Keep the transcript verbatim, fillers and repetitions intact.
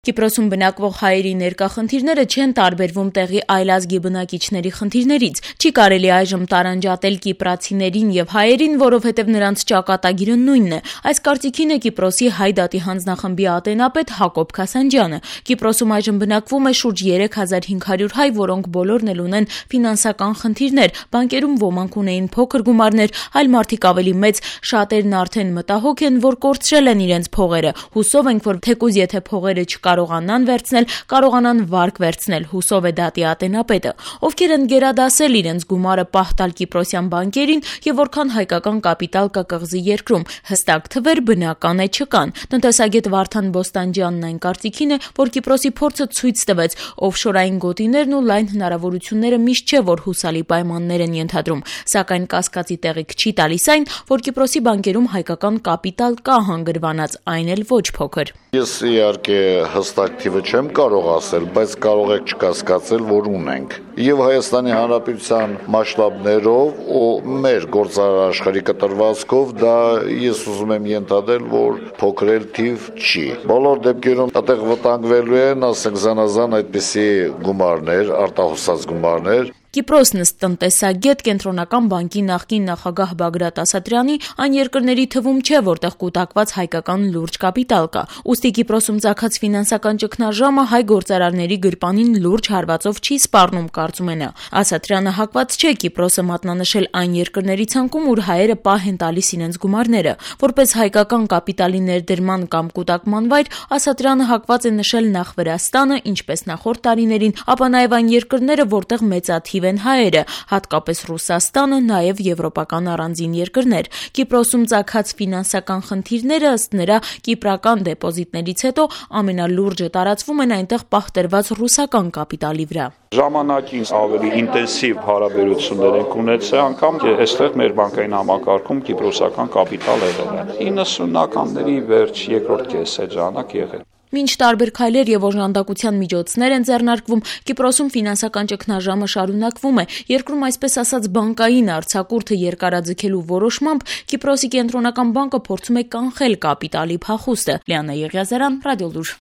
Կիպրոսում բնակվող հայերի ներկա խնդիրները չեն տարբերվում տեղի այլազգի բնակիչների խնդիրներից։ Չի կարելի այժմ տարանջատել կիպրացիներին եւ հայերին, որովհետեւ նրանց ճակատագիրը նույնն է։ Այս կարծիքին է Կիպրոսի Հայ դատի հանձնախմբի ատենապետ Հակոբ Քասանջյանը։ Կիպրոսում այժմ բնակվում է շուրջ երեք հազար հինգ հարյուր հայ, որոնք բոլորն էլ ունեն ֆինանսական խնդիրներ։ Բանկերում ոմանք ունեին փոքր գումարներ, այլ մարդիկ ավելի մեծ, շատերն արդեն մտահոգ են, որ կորցրել են իրենց փողերը։ Հուսով ենք, որ թեկուզ եթե փողերը չկա կարողանան վերցնել, կարողանան վարկ վերցնել, հուսով է դատի ատենապետը, ովքեր են գերադասել իրենց գումարը պահտալ կիպրոսյան բանկերին եւ որքան հայկական կապիտալ կա կղզի երկրում, հստակ թվեր բնական է չկան։ Տնտեսագետ Վարդան Բոստանջյանն այն կարծիքին է, որ Կիպրոսի փորձը ցույց տվեց, օֆշորային գոտիներն ու լայն հնարավորությունները միշտ չէ, որ հուսալի պայմաններ են ենթադրում, սակայն կասկածի տեղիք չի տալիս այն, որ Կիպրոսի բանկերում հայկական կապիտալ կա հանգրվանած, այն էլ ոչ փոքր։ Ես իհարկե հստակ թիվը չեմ կարող ասել, բայց կարող եք չկասկածել, որ ունենք։ Եվ Հայաստանի Հանրապետության մասշտաբներով ու մեր գործարար աշխարհի կտրվածքով դա ես ուզում եմ ենթադրել, որ փոքրել թիվ չի։ Բոլոր դեպքերում այդտեղ վտանգվելու են, ասենք, զանազան այդպիսի գումարներ, արտահոսած գումարներ։ Կիպրոսն ըստ տնտեսագետ Կենտրոնական բանկի նախկին նախագահ Բագրատ Ասատրյանի այն երկրների թվում չէ, որտեղ կուտակված հայկական լուրջ կապիտալ կա։ Ուստի Կիպրոսում ծագած ֆինանսական ճգնաժամը հայ գործարարների գրպանին լուրջ հարվածով չի սպառնում, կարծում է նա։ Ասատրյանը հակված չէ Կիպրոսը մատնանշել այն երկրների ցանկում, ուր հայերը պահ են տալիս իրենց գումարները։ Որպես հայկական կապիտալի ներդրման կամ կուտակման վայր, Ասատրյանը հակված է նշել նախ Վրաստանը, ինչպես նախորդ տարիներին, ապա նաև այն երկրները, որտեղ մեծաթիվ են հայերը, հատկապես Ռուսաստանը, նաև եվրոպական առանձին երկրներ։ Կիպրոսում ծագած ֆինանսական խնդիրները ըստ նրա կիպրական դեպոզիտներից հետո ամենալուրջը տարածվում են այնտեղ պահտրված ռուսական կապիտալի վրա։ Ժամանակին ավելի ինտենսիվ հարաբերություններ ենք ունեցել, անգամ այստեղ մեր բանկային համակարգում կիպրոսական կապիտալ եղել է։ իննսունականների վերջ երկրորդ կեսը ժամանակ եղել։ Մինչ տարբեր քայլեր եւ օժանդակության միջոցներ են ձեռնարկվում, Կիպրոսում ֆինանսական ճգնաժամը շարունակվում է։ Երկրում այսպես ասած բանկային արձակուրդը երկարաձգելու որոշմամբ Կիպրոսի կենտրոնական բանկը փորձում է կանխել կապիտալի փախուստը։ Լիանա Եղիազարյան, Ռադիոլուր։